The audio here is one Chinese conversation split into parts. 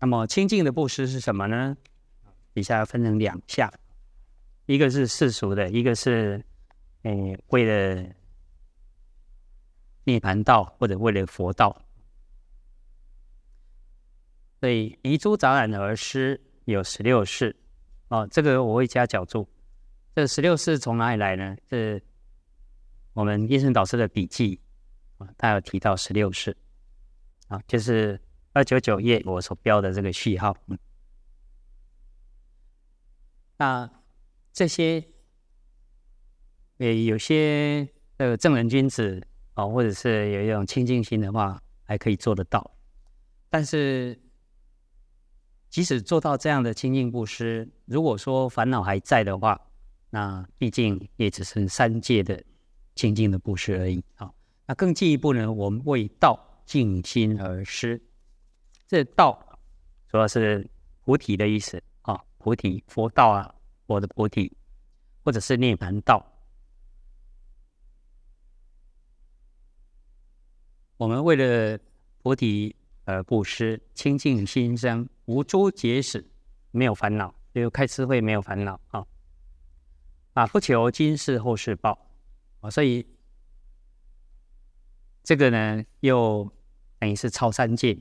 那么清净的布施是什么呢？底下分成两项，一个是世俗的，一个是为了涅槃道或者为了佛道。所以遗诸杂染而施有16事这个我会加脚注。这16事从哪里来呢？是我们印顺导师的笔记他有提到16事就是299页我所标的这个序号。那这些有些正人君子或者是有一种清净心的话还可以做得到，但是即使做到这样的清净布施，如果说烦恼还在的话，那毕竟也只是3界的清净的布施而已那更进一步呢，我们为道尽心而施。这道主要是菩提的意思菩提佛道佛的菩提，或者是涅槃道。我们为了菩提布施，清净心生，无诸结使，没有烦恼，就开智慧没有烦恼不求今世后世报所以这个呢又等于是超3界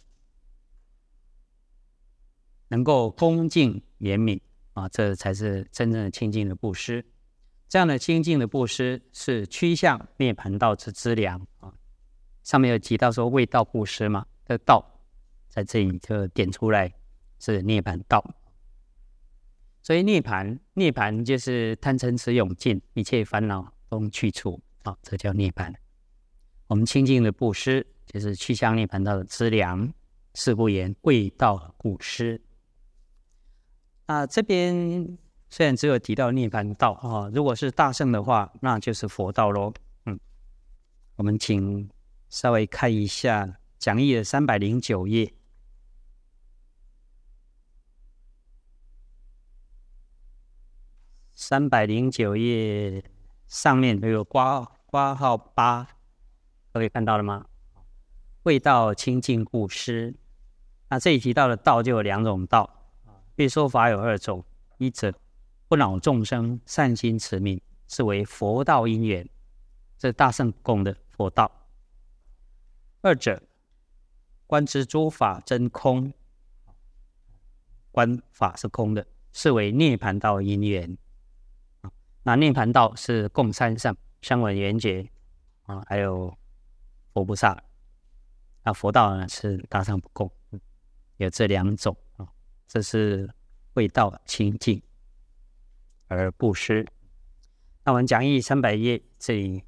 能够恭敬怜悯这才是真正的清净的布施。这样的清净的布施是趋向涅槃道之资粮上面有提到说为道布施嘛，这道在这里就点出来是涅槃道。所以涅槃就是贪嗔痴永尽，一切烦恼都去除这叫涅槃。我们清净的布施就是趋向涅槃道的资粮，是不言为道布施。这边虽然只有提到涅槃道如果是大乘的话，那就是佛道咯。我们请稍微看一下讲义的309页。309页上面有括号8，各位看到了吗？为道清净布施。那这里提到的道就有2种道，别说法有2种，一者不恼众生，善心持名，是为佛道因缘，这是大乘供的佛道。二者观知诸法真空，观法是空的，是为涅槃道因缘。那涅槃道是供3乘，声闻缘觉还有佛菩萨。佛道呢是大乘不共，有这2种这是为道清净而布施。那我们讲义300页这里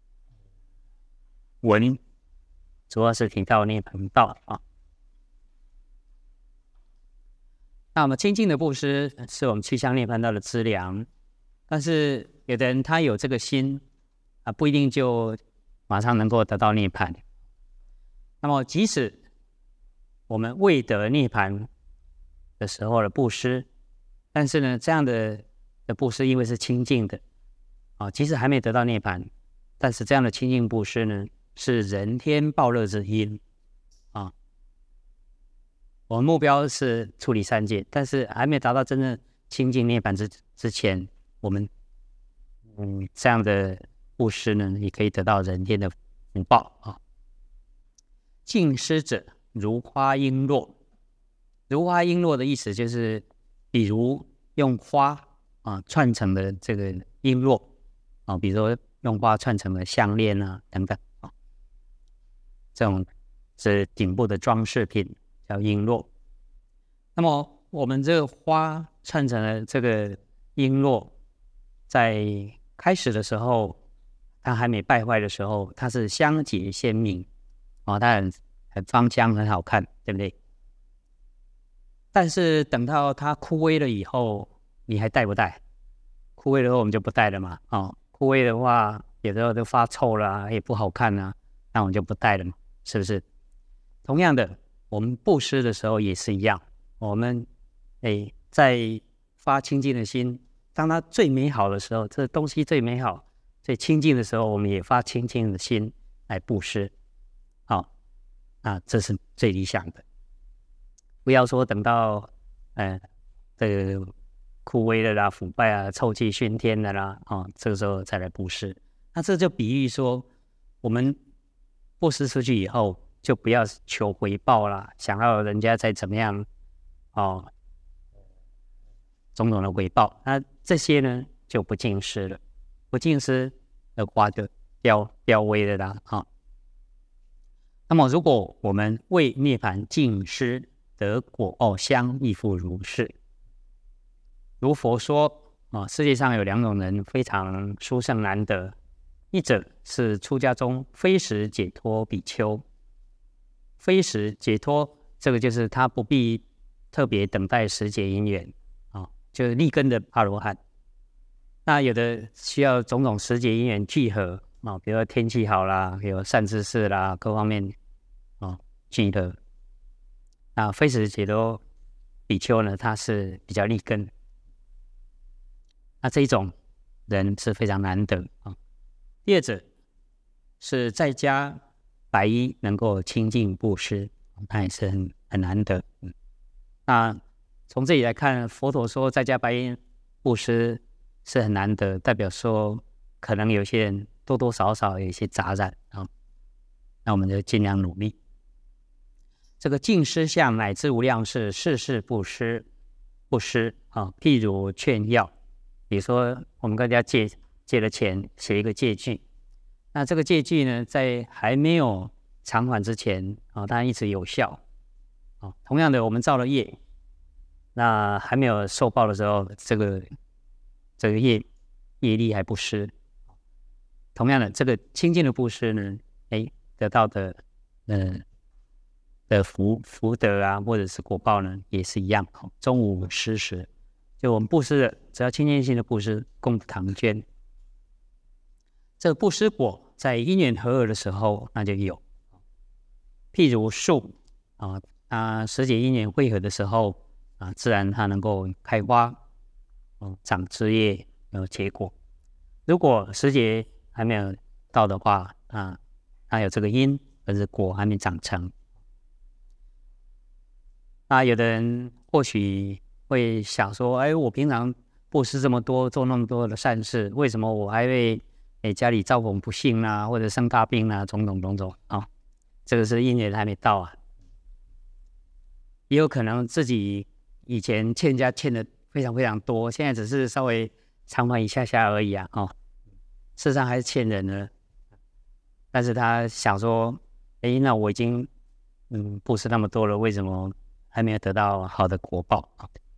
文主要是提到涅槃道那我们清净的布施是我们趋向涅槃道的资粮，但是有的人他有这个心不一定就马上能够得到涅槃。那么即使我们未得涅槃的时候的布施，但是呢这样的布施因为是清净的即使还没得到涅槃，但是这样的清净布施呢是人天报乐之因我们目标是处理3界，但是还没达到真正清净涅槃之前，我们这样的布施呢也可以得到人天的福报净施者如花璎珞。如花璎珞的意思就是比如用花串成的这个璎珞比如说用花串成的项链等等这种是顶部的装饰品叫璎珞。那么我们这个花串成的这个璎珞，在开始的时候它还没败坏的时候，它是香洁鲜明它很芳香很好看，对不对？但是等到它枯萎了以后，你还戴不戴？枯萎了后我们就不戴了嘛枯萎的话有时候就发臭了也不好看那我们就不戴了嘛，是不是？同样的，我们布施的时候也是一样，我们在发清净的心，当它最美好的时候，这东西最美好最清净的时候，我们也发清净的心来布施这是最理想的。 不要说等到这个枯萎了啦、腐败啊、臭气熏天的啦，这个时候再来布施。那这就比喻说，我们布施出去以后，就不要求回报啦，想要人家再怎么样种种的回报。那这些呢就不净施了，不净施的话就凋微了啦。那么如果我们为涅槃净施得果相亦复如是。如佛说世界上有2种人非常殊胜难得，一者是出家中非时解脱比丘。非时解脱，这个就是他不必特别等待时节因缘就是立根的阿罗汉。那有的需要种种时节因缘聚合比如说天气好啦，有善知识啦，各方面聚合。那非时解脱比丘呢，他是比较立根。那这一种人是非常难得第二者是在家白衣能够清净布施，那也是很难得。那从这里来看，佛陀说在家白衣布施是很难得，代表说可能有些人多多少少有一些杂染那我们就尽量努力。这个净施相乃至无量事，事事布施譬如劝药。比如说我们跟人家借了钱，写一个借据，那这个借据呢，在还没有偿还之前当然一直有效同样的，我们造了业，那还没有受报的时候，这个业力还不施。同样的，这个清净的布施呢，得到的福德啊，或者是果报呢，也是一样终无失时。就我们布施的，只要清净心的布施，功德唐捐。这个布施果在因缘和合的时候，那就有。譬如树时节因缘汇合的时候自然它能够开花长枝叶有结果。如果时节还没有到的话它有这个因，可是果还没长成。那有的人或许会想说，我平常布施这么多，做那么多的善事，为什么我还会家里遭逢不幸或者生大病种种这个是因缘还没到也有可能自己以前欠人家欠的非常非常多，现在只是稍微偿还一下下而已事实上还是欠人的。但是他想说，那我已经布施那么多了，为什么还没有得到好的果报